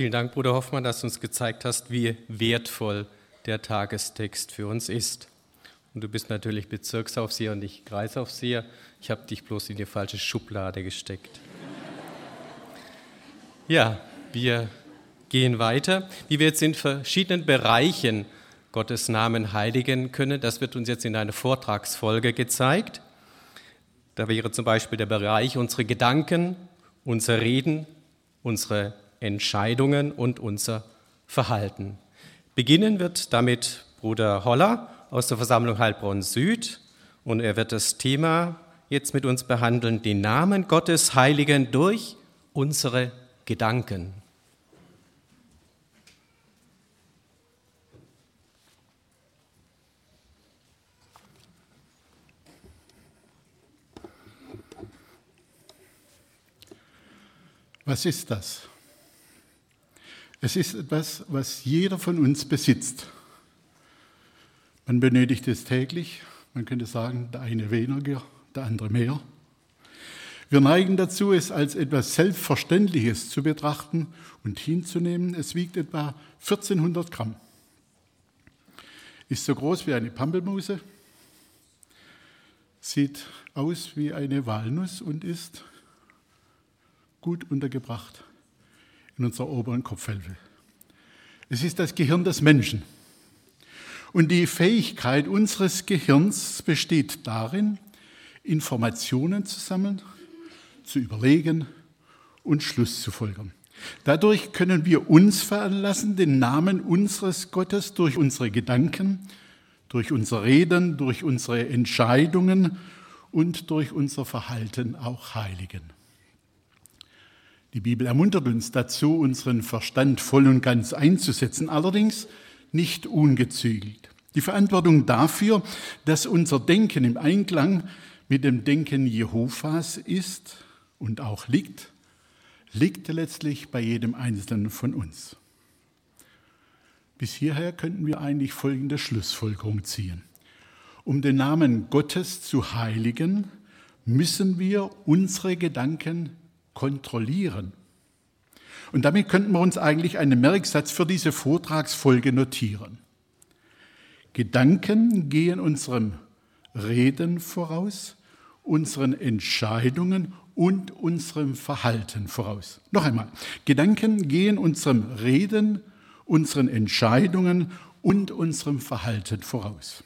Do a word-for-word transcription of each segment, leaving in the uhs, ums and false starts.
Vielen Dank, Bruder Hoffmann, dass du uns gezeigt hast, wie wertvoll der Tagestext für uns ist. Und du bist natürlich Bezirksaufseher und nicht Kreisaufseher. Ich habe dich bloß in die falsche Schublade gesteckt. Ja, wir gehen weiter. Wie wir jetzt in verschiedenen Bereichen Gottes Namen heiligen können, das wird uns jetzt in einer Vortragsfolge gezeigt. Da wäre zum Beispiel der Bereich unsere Gedanken, unser Reden, unsere Entscheidungen und unser Verhalten. Beginnen wird damit Bruder Holler aus der Versammlung Heilbronn Süd und er wird das Thema jetzt mit uns behandeln, den Namen Gottes heiligen durch unsere Gedanken. Was ist das? Es ist etwas, was jeder von uns besitzt. Man benötigt es täglich. Man könnte sagen, der eine weniger, der andere mehr. Wir neigen dazu, es als etwas Selbstverständliches zu betrachten und hinzunehmen. Es wiegt etwa vierzehnhundert Gramm. Ist so groß wie eine Pampelmuse, sieht aus wie eine Walnuss und ist gut untergebracht in unserer oberen Kopfhälfte. Es ist das Gehirn des Menschen. Und die Fähigkeit unseres Gehirns besteht darin, Informationen zu sammeln, zu überlegen und Schluss zu folgern. Dadurch können wir uns veranlassen, den Namen unseres Gottes durch unsere Gedanken, durch unser Reden, durch unsere Entscheidungen und durch unser Verhalten auch heiligen. Die Bibel ermuntert uns dazu, unseren Verstand voll und ganz einzusetzen, allerdings nicht ungezügelt. Die Verantwortung dafür, dass unser Denken im Einklang mit dem Denken Jehovas ist und auch liegt, liegt letztlich bei jedem Einzelnen von uns. Bis hierher könnten wir eigentlich folgende Schlussfolgerung ziehen. Um den Namen Gottes zu heiligen, müssen wir unsere Gedanken kontrollieren. Und damit könnten wir uns eigentlich einen Merksatz für diese Vortragsfolge notieren. Gedanken gehen unserem Reden voraus, unseren Entscheidungen und unserem Verhalten voraus. Noch einmal, Gedanken gehen unserem Reden, unseren Entscheidungen und unserem Verhalten voraus.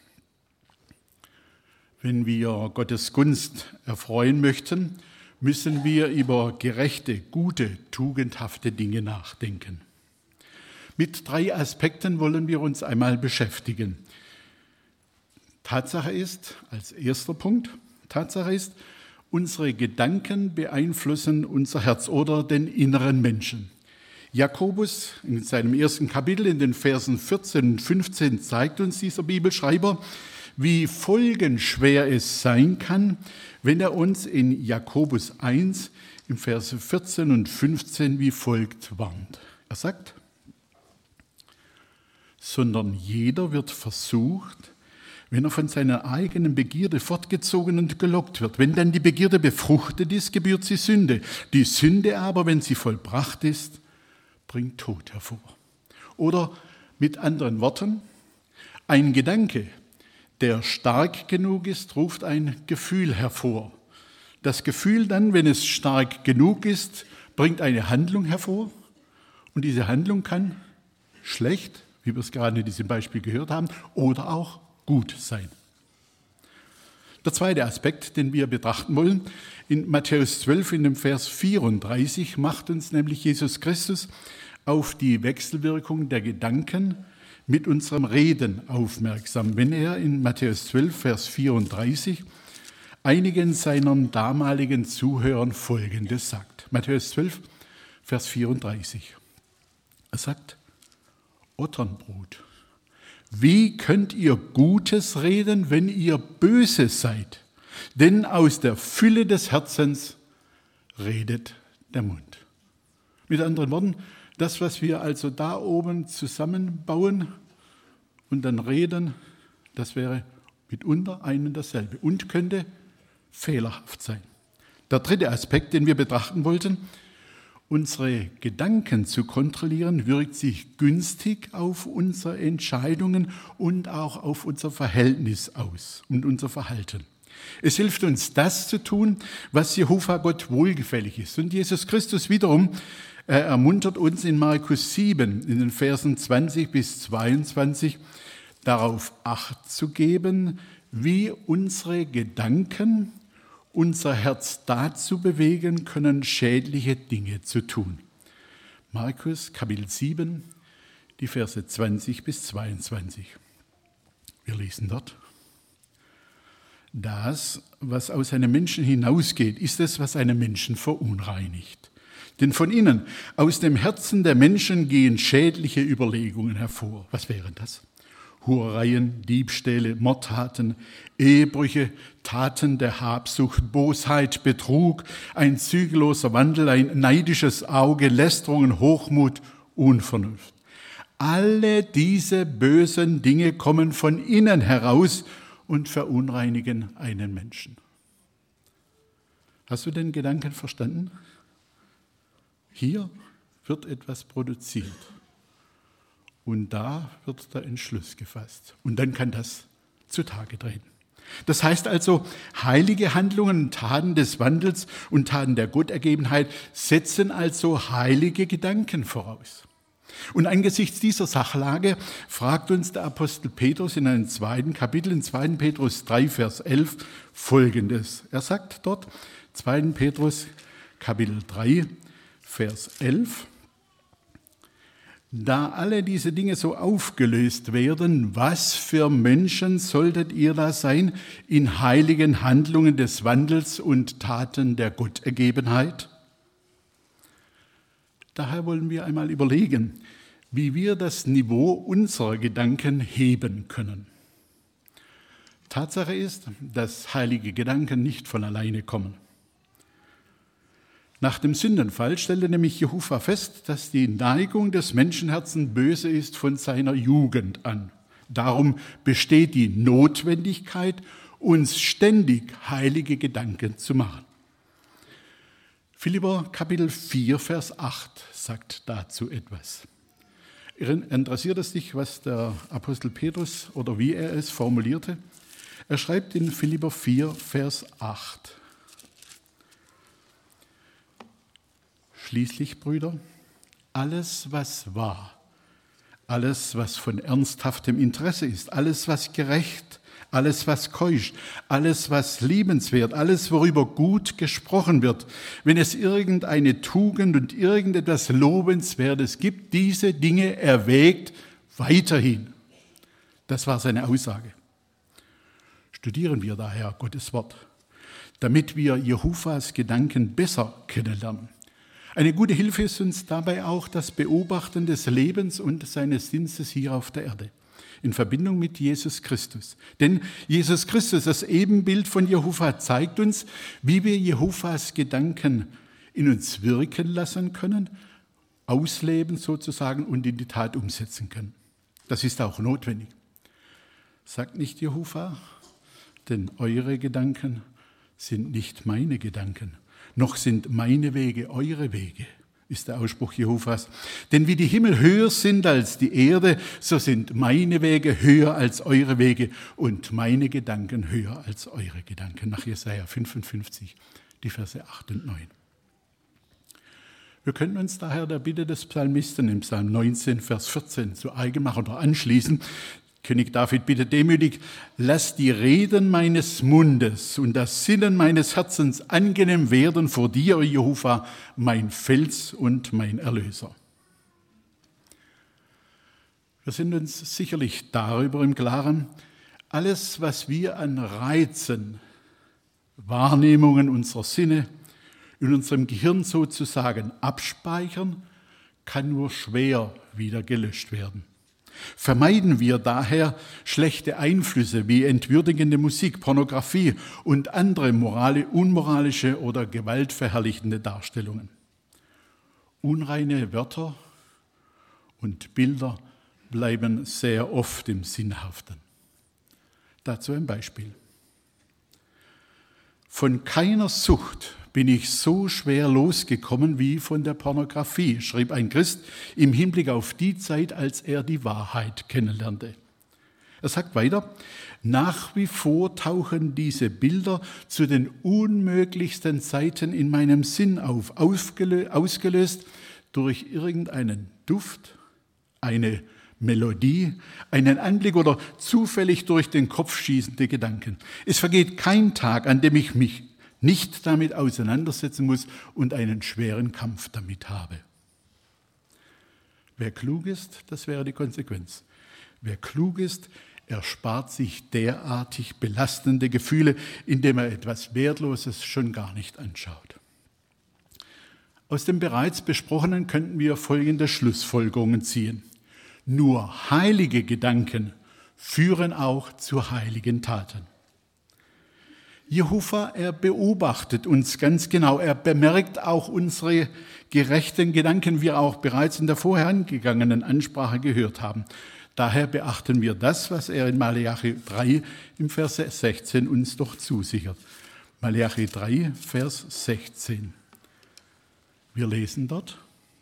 Wenn wir Gottes Gunst erfreuen möchten, müssen wir über gerechte, gute, tugendhafte Dinge nachdenken. Mit drei Aspekten wollen wir uns einmal beschäftigen. Tatsache ist, als erster Punkt, Tatsache ist, unsere Gedanken beeinflussen unser Herz oder den inneren Menschen. Jakobus in seinem ersten Kapitel in den Versen vierzehn und fünfzehn zeigt uns dieser Bibelschreiber, wie folgenschwer es sein kann, wenn er uns in Jakobus eins im Verse vierzehn und fünfzehn wie folgt warnt. Er sagt, sondern jeder wird versucht, wenn er von seiner eigenen Begierde fortgezogen und gelockt wird. Wenn dann die Begierde befruchtet ist, gebührt sie Sünde. Die Sünde aber, wenn sie vollbracht ist, bringt Tod hervor. Oder mit anderen Worten, ein Gedanke, der stark genug ist, ruft ein Gefühl hervor. Das Gefühl dann, wenn es stark genug ist, bringt eine Handlung hervor. Und diese Handlung kann schlecht, wie wir es gerade in diesem Beispiel gehört haben, oder auch gut sein. Der zweite Aspekt, den wir betrachten wollen, in Matthäus zwölf, in dem Vers vierunddreißig, macht uns nämlich Jesus Christus auf die Wechselwirkung der Gedanken mit unserem Reden aufmerksam, wenn er in Matthäus zwölf, Vers vierunddreißig einigen seiner damaligen Zuhörern Folgendes sagt. Matthäus zwölf, Vers vierunddreißig. Er sagt, Otternbrut, wie könnt ihr Gutes reden, wenn ihr böse seid? Denn aus der Fülle des Herzens redet der Mund. Mit anderen Worten, das, was wir also da oben zusammenbauen und dann reden, das wäre mitunter ein und dasselbe und könnte fehlerhaft sein. Der dritte Aspekt, den wir betrachten wollten, Unsere Gedanken zu kontrollieren, wirkt sich günstig auf unsere Entscheidungen und auch auf unser Verhältnis aus und unser Verhalten. Es hilft uns, das zu tun, was Jehova Gott wohlgefällig ist. Und Jesus Christus wiederum er ermuntert uns in Markus sieben, in den Versen zwanzig bis zweiundzwanzig, darauf Acht zu geben, wie unsere Gedanken unser Herz dazu bewegen können, schädliche Dinge zu tun. Markus Kapitel sieben, die Verse zwanzig bis zweiundzwanzig. Wir lesen dort. Das, was aus einem Menschen hinausgeht, ist es, was einen Menschen verunreinigt. Denn von innen, aus dem Herzen der Menschen gehen schädliche Überlegungen hervor. Was wären das? Hurereien, Diebstähle, Mordtaten, Ehebrüche, Taten der Habsucht, Bosheit, Betrug, ein zügelloser Wandel, ein neidisches Auge, Lästerungen, Hochmut, Unvernunft. Alle diese bösen Dinge kommen von innen heraus und verunreinigen einen Menschen. Hast du den Gedanken verstanden? Hier wird etwas produziert. Und da wird der Entschluss gefasst. Und dann kann das zutage treten. Das heißt also, heilige Handlungen und Taten des Wandels und Taten der Gottergebenheit setzen also heilige Gedanken voraus. Und angesichts dieser Sachlage fragt uns der Apostel Petrus in einem zweiten Kapitel, in zweiten Petrus drei, Vers elf, Folgendes. Er sagt dort, zweiten Petrus Kapitel drei, Vers elf, da alle diese Dinge so aufgelöst werden, was für Menschen solltet ihr da sein in heiligen Handlungen des Wandels und Taten der Gottergebenheit? Daher wollen wir einmal überlegen, wie wir das Niveau unserer Gedanken heben können. Tatsache ist, dass heilige Gedanken nicht von alleine kommen. Nach dem Sündenfall stellte nämlich Jehova fest, dass die Neigung des Menschenherzens böse ist von seiner Jugend an. Darum besteht die Notwendigkeit, uns ständig heilige Gedanken zu machen. Philipper Kapitel vier, Vers acht sagt dazu etwas. Interessiert es dich, was der Apostel Petrus oder wie er es formulierte? Er schreibt in Philipper vier, Vers acht. Schließlich, Brüder, alles, was wahr, alles, was von ernsthaftem Interesse ist, alles, was gerecht, alles, was keusch, alles, was liebenswert, alles, worüber gut gesprochen wird, wenn es irgendeine Tugend und irgendetwas Lobenswertes gibt, diese Dinge erwägt weiterhin. Das war seine Aussage. Studieren wir daher Gottes Wort, damit wir Jehovas Gedanken besser kennenlernen. Eine gute Hilfe ist uns dabei auch das Beobachten des Lebens und seines Dienstes hier auf der Erde in Verbindung mit Jesus Christus. Denn Jesus Christus, das Ebenbild von Jehova, zeigt uns, wie wir Jehovas Gedanken in uns wirken lassen können, ausleben sozusagen und in die Tat umsetzen können. Das ist auch notwendig. Sagt nicht Jehova, denn eure Gedanken sind nicht meine Gedanken. Noch sind meine Wege eure Wege, ist der Ausspruch Jehovas. Denn wie die Himmel höher sind als die Erde, so sind meine Wege höher als eure Wege und meine Gedanken höher als eure Gedanken. Nach Jesaja fünfundfünfzig, die Verse acht und neun. Wir können uns daher der Bitte des Psalmisten im Psalm neunzehn, Vers vierzehn zu eigen machen oder anschließen. König David bittet demütig, lass die Reden meines Mundes und das Sinnen meines Herzens angenehm werden vor dir, Jehova, mein Fels und mein Erlöser. Wir sind uns sicherlich darüber im Klaren, alles, was wir an Reizen, Wahrnehmungen unserer Sinne in unserem Gehirn sozusagen abspeichern, kann nur schwer wieder gelöscht werden. Vermeiden wir daher schlechte Einflüsse wie entwürdigende Musik, Pornografie und andere morale, unmoralische oder gewaltverherrlichende Darstellungen. Unreine Wörter und Bilder bleiben sehr oft im Sinnhaften. Dazu ein Beispiel. Von keiner Sucht bin ich so schwer losgekommen wie von der Pornografie, schrieb ein Christ im Hinblick auf die Zeit, als er die Wahrheit kennenlernte. Er sagt weiter, nach wie vor tauchen diese Bilder zu den unmöglichsten Zeiten in meinem Sinn auf, ausgelöst durch irgendeinen Duft, eine Melodie, einen Anblick oder zufällig durch den Kopf schießende Gedanken. Es vergeht kein Tag, an dem ich mich nicht damit auseinandersetzen muss und einen schweren Kampf damit habe. Wer klug ist, das wäre die Konsequenz. Wer klug ist, erspart sich derartig belastende Gefühle, indem er etwas Wertloses schon gar nicht anschaut. Aus dem bereits Besprochenen könnten wir folgende Schlussfolgerungen ziehen. Nur heilige Gedanken führen auch zu heiligen Taten. Jehova, er beobachtet uns ganz genau. Er bemerkt auch unsere gerechten Gedanken, wie wir auch bereits in der vorhergegangenen Ansprache gehört haben. Daher beachten wir das, was er in Maleachi drei im Vers sechzehn uns doch zusichert. Maleachi drei, Vers sechzehn. Wir lesen dort: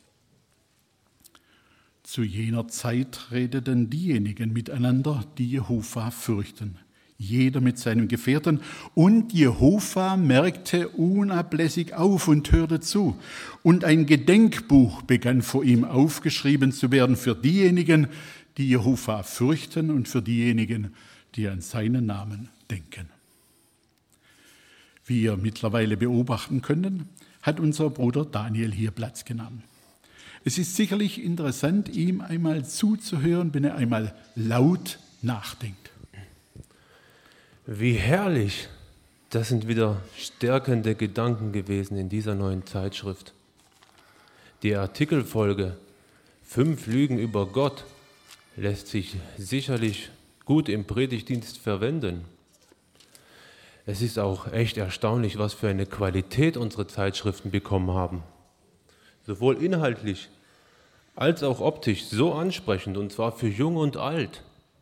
Zu jener Zeit redeten diejenigen miteinander, die Jehova fürchten, jeder mit seinem Gefährten, und Jehova merkte unablässig auf und hörte zu. Und ein Gedenkbuch begann vor ihm aufgeschrieben zu werden für diejenigen, die Jehova fürchten und für diejenigen, die an seinen Namen denken. Wie ihr mittlerweile beobachten könnt, hat unser Bruder Daniel hier Platz genommen. Es ist sicherlich interessant, ihm einmal zuzuhören, wenn er einmal laut nachdenkt. Wie herrlich! Das sind wieder stärkende Gedanken gewesen in dieser neuen Zeitschrift. Die Artikelfolge Fünf Lügen über Gott lässt sich sicherlich gut im Predigtdienst verwenden. Es ist auch echt erstaunlich, was für eine Qualität unsere Zeitschriften bekommen haben. Sowohl inhaltlich als auch optisch so ansprechend, und zwar für Jung und Alt.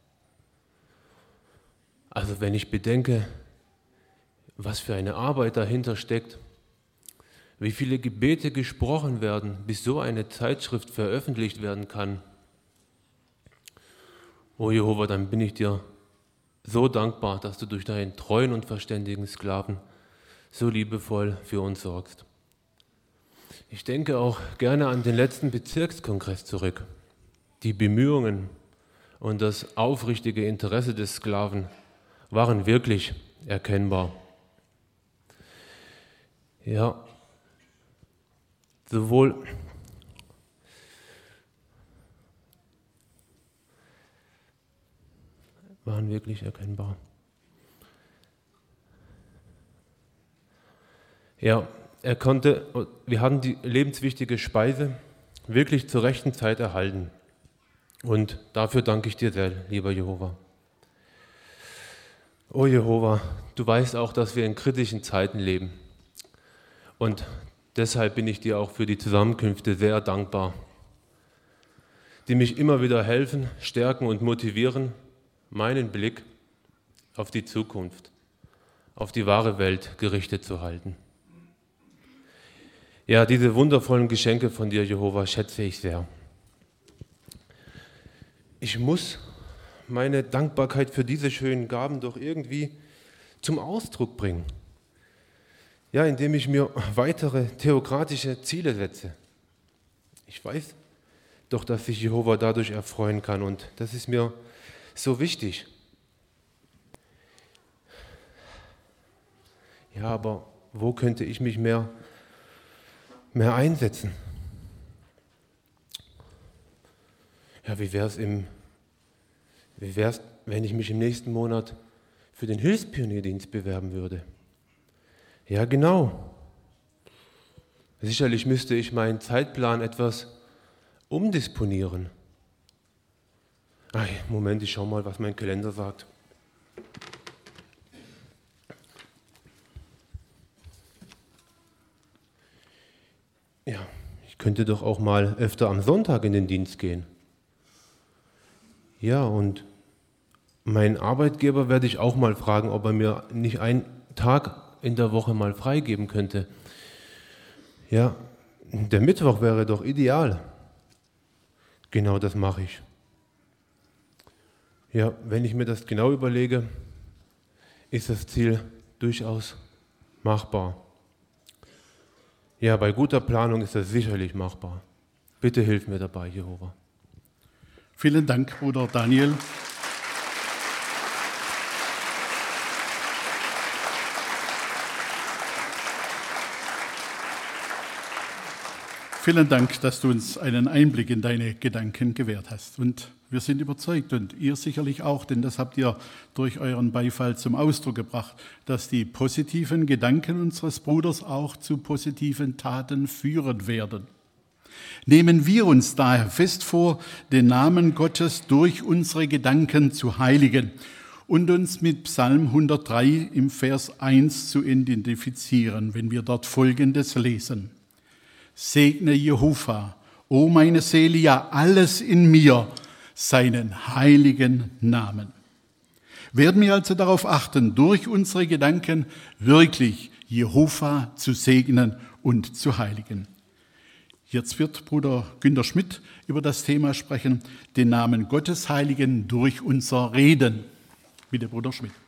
Also wenn ich bedenke, was für eine Arbeit dahinter steckt, wie viele Gebete gesprochen werden, bis so eine Zeitschrift veröffentlicht werden kann. O Jehova, dann bin ich dir so dankbar, dass du durch deinen treuen und verständigen Sklaven so liebevoll für uns sorgst. Ich denke auch gerne an den letzten Bezirkskongress zurück. Die Bemühungen und das aufrichtige Interesse des Sklaven waren wirklich erkennbar. Ja, sowohl waren wirklich erkennbar. Ja, er konnte, wir haben die lebenswichtige Speise wirklich zur rechten Zeit erhalten. Und dafür danke ich dir sehr, lieber Jehova. O Jehova, du weißt auch, dass wir in kritischen Zeiten leben. Und deshalb bin ich dir auch für die Zusammenkünfte sehr dankbar, die mich immer wieder helfen, stärken und motivieren, meinen Blick auf die Zukunft, auf die wahre Welt gerichtet zu halten. Ja, diese wundervollen Geschenke von dir, Jehova, schätze ich sehr. Ich muss meine Dankbarkeit für diese schönen Gaben doch irgendwie zum Ausdruck bringen. Ja, indem ich mir weitere theokratische Ziele setze. Ich weiß doch, dass sich Jehova dadurch erfreuen kann, und das ist mir so wichtig. Ja, aber wo könnte ich mich mehr, mehr einsetzen? Ja, wie wäre es im, wie wär's, wenn ich mich im nächsten Monat für den Hilfspionierdienst bewerben würde? Ja, genau. Sicherlich müsste ich meinen Zeitplan etwas umdisponieren. Ach, Moment, ich schau mal, was mein Kalender sagt. Ja, ich könnte doch auch mal öfter am Sonntag in den Dienst gehen. Ja, und meinen Arbeitgeber werde ich auch mal fragen, ob er mir nicht einen Tag in der Woche mal freigeben könnte. Ja, der Mittwoch wäre doch ideal. Genau das mache ich. Ja, wenn ich mir das genau überlege, ist das Ziel durchaus machbar. Ja, bei guter Planung ist das sicherlich machbar. Bitte hilf mir dabei, Jehova. Vielen Dank, Bruder Daniel. Vielen Dank, dass du uns einen Einblick in deine Gedanken gewährt hast. Und wir sind überzeugt, und ihr sicherlich auch, denn das habt ihr durch euren Beifall zum Ausdruck gebracht, dass die positiven Gedanken unseres Bruders auch zu positiven Taten führen werden. Nehmen wir uns daher fest vor, den Namen Gottes durch unsere Gedanken zu heiligen und uns mit Psalm hundertdrei im Vers eins zu identifizieren, wenn wir dort Folgendes lesen. Segne Jehova, o meine Seele, ja alles in mir, seinen heiligen Namen. Werden wir also darauf achten, durch unsere Gedanken wirklich Jehova zu segnen und zu heiligen. Jetzt wird Bruder Günter Schmidt über das Thema sprechen, den Namen Gottes heiligen durch unser Reden. Bitte, Bruder Schmidt.